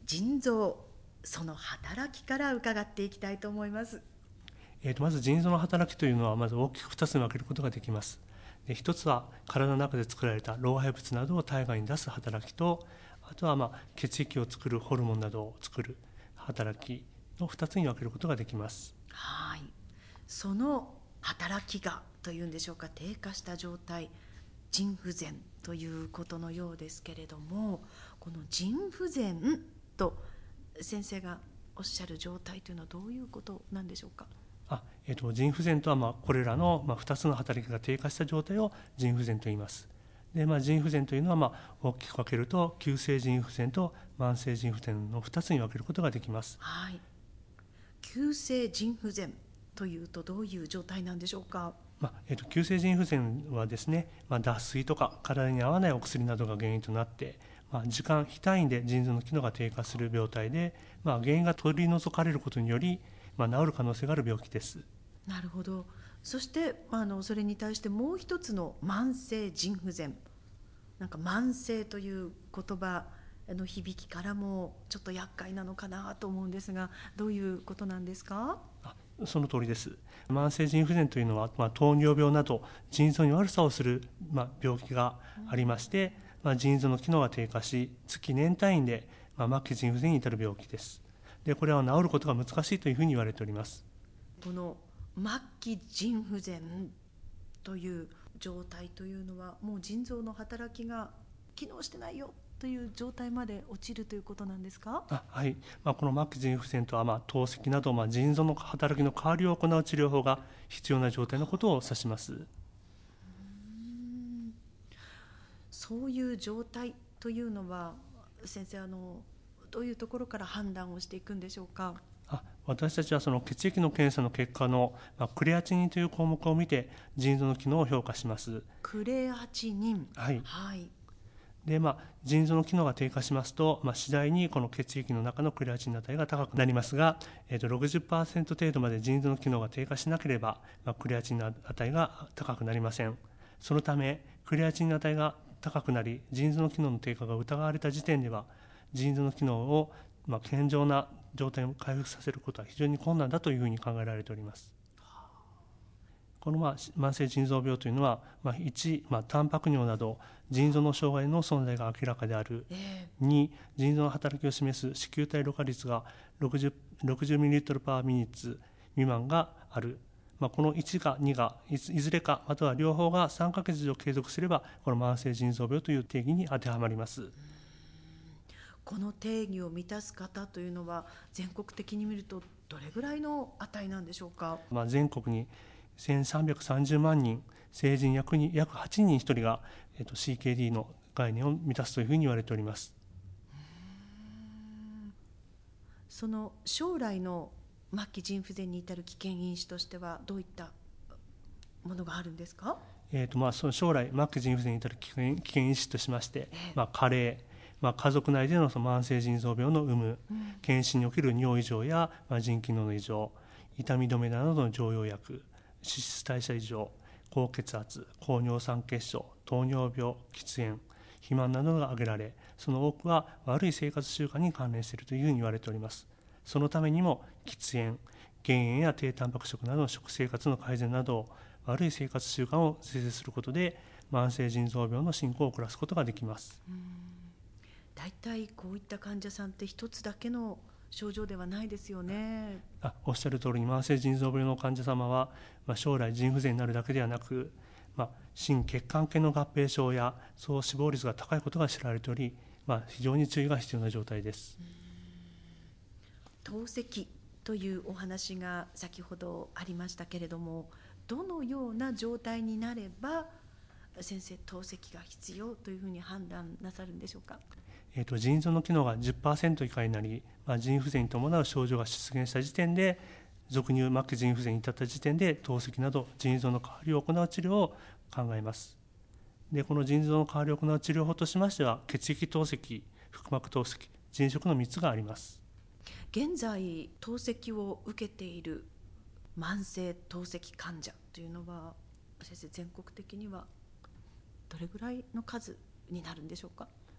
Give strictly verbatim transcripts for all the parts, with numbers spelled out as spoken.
腎臓、その働きから伺っていきたいと思います。 えーとまず腎臓の働きというのはまず大きくふたつに分けることができます。でひとつは体の中で作られた老廃物などを体外に出す働きと、あとはまあ血液を作るホルモンなどを作る働きのふたつに分けることができます。 はい、その働きがというんでしょうか、低下した状態、腎不全ということのようですけれども、この腎不全と先生がおっしゃる状態というのはどういうことなんでしょうか。 あえーと腎不全とはまあこれらのまあふたつの働きが低下した状態を腎不全と言います。でまあ、腎不全というのはまあ大きく分けると急性腎不全と慢性腎不全のふたつに分けることができます。 はい、急性腎不全というとどういう状態なんでしょうか。 まあえーと急性腎不全はですね、まあ、脱水とか体に合わないお薬などが原因となって、まあ、時間非単位で腎臓の機能が低下する病態で、まあ、原因が取り除かれることにより、まあ、治る可能性がある病気です。 なるほど。そして、まあ、あのそれに対してもう一つの慢性腎不全、なんか慢性という言葉の響きからもちょっと厄介なのかなと思うんですが、どういうことなんですか。 あその通りです。慢性腎不全というのは、まあ、糖尿病など腎臓に悪さをする、まあ、病気がありまして、まあ、腎臓の機能が低下し月年単位で、まあ、末期腎不全に至る病気です。でこれは治ることが難しいというふうに言われております。 この末期腎不全という状態というのは、もう腎臓の働きが機能してないよという状態まで落ちるということなんですか。 あはい、まあ、この末期腎不全とは、まあ、透析など、まあ、腎臓の働きの代わりを行う治療法が必要な状態のことを指します。 そういう状態というのは先生、あのどういうところから判断をしていくんでしょうか。 あ私たちはその血液の検査の結果の、まあ、クレアチニンという項目を見て腎臓の機能を評価します。 クレアチニン、 はい、 はいでまあ、腎臓の機能が低下しますと、まあ、次第にこの血液の中のクレアチニン値が高くなりますが、えー、と ろくじゅっパーセント 程度まで腎臓の機能が低下しなければ、まあ、クレアチニン値が高くなりません。そのためクレアチニン値が高くなり腎臓の機能の低下が疑われた時点では腎臓の機能を、まあ、健常な状態を回復させることは非常に困難だというふうに考えられております。この、まあ、慢性腎臓病というのは、まあ、いち、まあ、タンパク尿など腎臓の障害の存在が明らかである、 えに、腎臓の働きを示す糸球体ろ過率が ろくじゅう, ろくじゅうミリリットルパーミニッツ未満がある、まあ、このいちかにがいずれかまたは両方がさんかげつ以上継続すればこの慢性腎臓病という定義に当てはまります。 この定義を満たす方というのは全国的に見るとどれぐらいの値なんでしょうか。 まあ、全国にせんさんびゃくさんじゅうまんにん、成人約に約はちにんひとりが、えっと、シーケーディー の概念を満たすというふうに言われております。 その将来の末期腎不全に至る危険因子としてはどういったものがあるんですか。 えーとまあ、その将来末期腎不全に至る危険危険因子としまして、 ええまあ、加齢、まあ、家族内でのその慢性腎臓病の有無、 うん、 検診における尿異常や、まあ、腎機能の異常、痛み止めなどの常用薬、脂質代謝異常、高血圧、高尿酸血症、糖尿病、喫煙、肥満などが挙げられ、その多くは悪い生活習慣に関連しているというふうに言われております。そのためにも喫煙、減塩や低タンパク食などの食生活の改善など悪い生活習慣を是正することで慢性腎臓病の進行を遅らすことができます。 だいたいこういった患者さんって一つだけの症状ではないですよね。 あおっしゃる通りに慢性腎臓病の患者様は、まあ、将来腎不全になるだけではなく、まあ、心血管系の合併症や総死亡率が高いことが知られており、まあ、非常に注意が必要な状態です。 透析というお話が先ほどありましたけれども、どのような状態になれば先生透析が必要というふうに判断なさるんでしょうか。 えーと、腎臓の機能が じゅっパーセント 以下になり、まあ、腎不全に伴う症状が出現した時点で俗に言う末期腎不全に至った時点で透析など腎臓の代わりを行う治療を考えます。でこの腎臓の代わりを行う治療法としましては血液透析、腹膜透析、腎食のみっつがあります。 現在透析を受けている慢性透析患者というのは先生、全国的にはどれぐらいの数になるんでしょうか。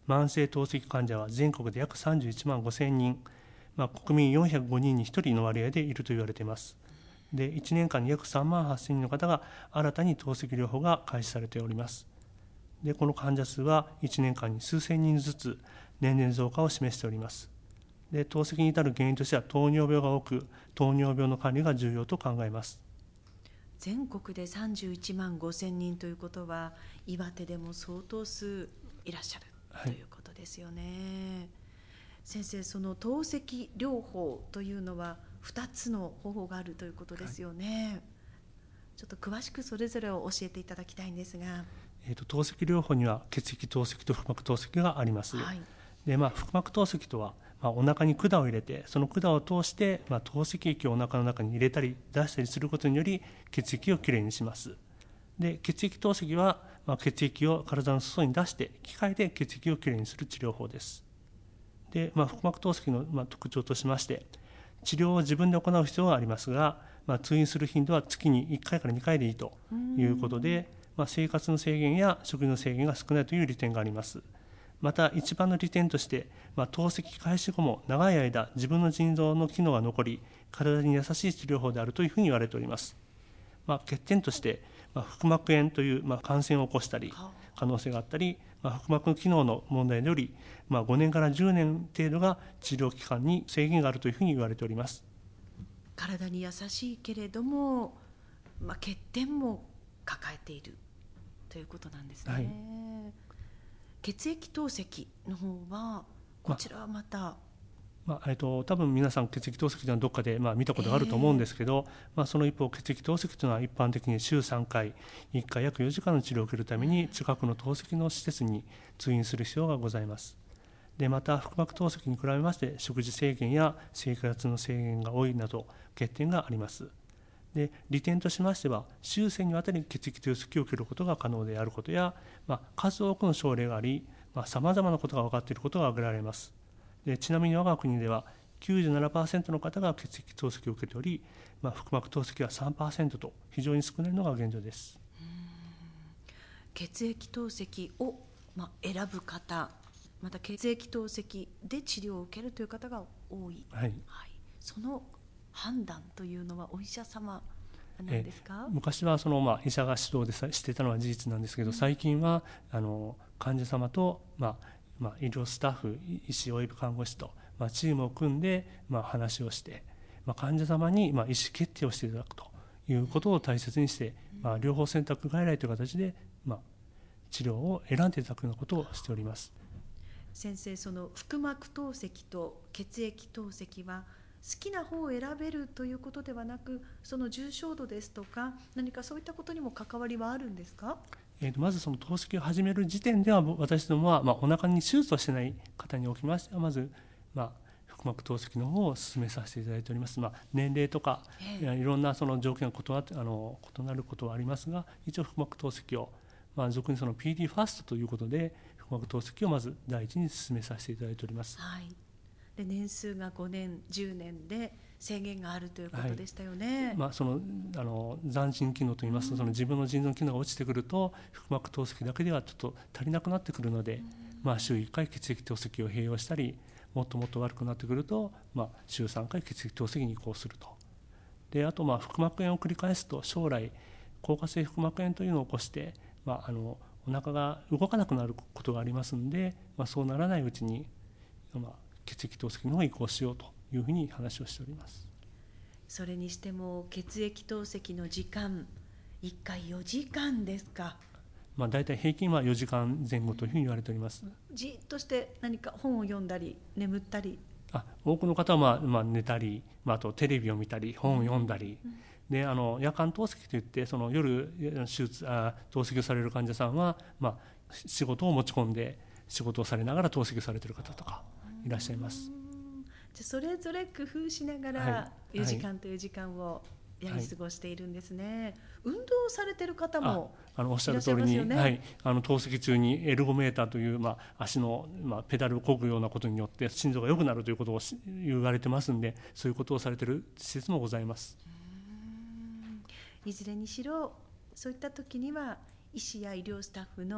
慢性透析患者は全国で約さんじゅういちまんごせんにん、まあ、国民よんひゃくごにんにひとりの割合でいると言われています。でいちねんかんに約さんまんはっせんにんの方が新たに透析療法が開始されております。でこの患者数はいちねんかんに数千人ずつ年々増加を示しております。で透析に至る原因としては糖尿病が多く、糖尿病の管理が重要と考えます。 全国でさんじゅういちまんごせんにんということは、岩手でも相当数いらっしゃる、はい、ということですよね。先生、その透析療法というのはふたつの方法があるということですよね。はい、ちょっと詳しくそれぞれを教えていただきたいんですが。 えーと、透析療法には血液透析と腹膜透析があります。はい、でまあ、腹膜透析とは、まあ、お腹に管を入れて、その管を通して、まあ、透析液をお腹の中に入れたり出したりすることにより血液をきれいにします。で血液透析は、まあ、血液を体の外に出して機械で血液をきれいにする治療法です。で、まあ、腹膜透析の、まあ、特徴としまして、治療を自分で行う必要がありますが、まあ、通院する頻度は月にいっかいからにかいでいいということで、まあ、生活の制限や食事の制限が少ないという利点があります。また一番の利点として、まあ、透析開始後も長い間自分の腎臓の機能が残り、体に優しい治療法であるというふうに言われております。まあ、欠点として、まあ、腹膜炎という、まあ、感染を起こしたり可能性があったり、まあ、腹膜の機能の問題により、まあ、ごねんからじゅうねん程度が治療期間に制限があるというふうに言われております。 体に優しいけれども、まあ、欠点も抱えているということなんですね。はい、血液透析の方はこちらはまた、まあまあえー、と多分皆さん血液透析というのはどっかで、まあ、見たことがあると思うんですけど、えーまあ、その一方血液透析というのは一般的に週さんかい、いっかい約よじかんの治療を受けるために近くの透析の施設に通院する必要がございます。でまた腹膜透析に比べまして食事制限や生活の制限が多いなど欠点があります。で利点としましては、終生にわたり血液透析を受けることが可能であることや、まあ、数多くの症例があり、さまざ、まなことが分かっていることが挙げられます。でちなみに我が国では きゅうじゅうななパーセント の方が血液透析を受けており、まあ、腹膜透析は さんパーセント と非常に少ないのが現状です。 うん、血液透析を、まあ、選ぶ方、また血液透析で治療を受けるという方が多い、 はいはい、その判断というのはお医者様なんですか？ 昔はその、まあ、医者が指導でしていたのは事実なんですけど、最近はあの患者様と、まあまあ、医療スタッフ、医師および看護師と、まあ、チームを組んで、まあ、話をして、まあ、患者様に、まあ、意思決定をしていただくということを大切にして、まあ、療法選択外来という形で、まあ、治療を選んでいただくようなことをしております。 先生、その腹膜透析と血液透析は好きな方を選べるということではなく、その重症度ですとか何かそういったことにも関わりはあるんですか？ えー、とまずその透析を始める時点では、私どもは、まあ、お腹に手術をしていない方におきましては、まず、まあ、腹膜透析の方を進めさせていただいております。まあ、年齢とか、えー、いろんなその条件が異なってあの異なることはありますが、一応腹膜透析を、まあ、俗にその ピーディー ファストということで腹膜透析をまず第一に進めさせていただいております。 はい、で年数がごねんじゅうねんで制限があるということでしたよね。 はい、まあ、そのあの残腎機能といいますと、うん、その自分の腎臓の機能が落ちてくると腹膜透析だけではちょっと足りなくなってくるので、うんまあ、週いっかい血液透析を併用したり、もっともっと悪くなってくると、まあ、週さんかい血液透析に移行すると。であと、まあ腹膜炎を繰り返すと将来硬化性腹膜炎というのを起こして、まあ、あのお腹が動かなくなることがありますので、まあ、そうならないうちに、まあ、血液透析の方に移行しようというふうに話をしております。 それにしても血液透析の時間いっかいよじかんですか？ まあ、大体平均はよじかんぜん後というふうに言われております。 じっとして何か本を読んだり眠ったり、 あ多くの方は、まあまあ、寝たり、まあ、あとテレビを見たり本を読んだり、うんうん、であの夜間透析といってその夜手術あ透析をされる患者さんは、まあ、仕事を持ち込んで仕事をされながら透析されている方とかいらっしゃいます。 じゃそれぞれ工夫しながらよじかんという時間をやり過ごしているんですね。はい、運動されている方もあのおっしゃる通りに、ねはい、あの透析中にエルゴメーターという、まあ、足の、まあ、ペダルを漕ぐようなことによって心臓が良くなるということを言われてますんで、そういうことをされている施設もございます。 うーんいずれにしろそういった時には医師や医療スタッフの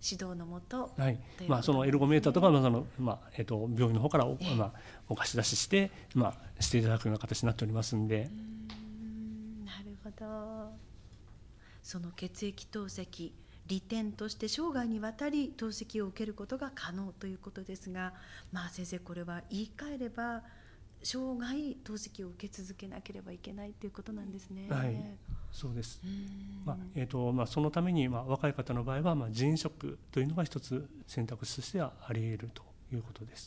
指導のもと、 はい、 ということなんですね。 まあ、そのエルゴメーターとか、まあそのまあえー、と病院の方からお,、 ええまあ、お貸し出しして、まあ、していただくような形になっておりますんで。 うーんなるほど。その血液透析、利点として生涯にわたり透析を受けることが可能ということですが、まあ、先生これは言い換えれば生涯透析を受け続けなければいけないということなんですね。 はい、そうです。 うーんまあえーとまあ、そのために、まあ、若い方の場合は、まあ、腎移植というのが一つ選択肢としてはあり得るということです。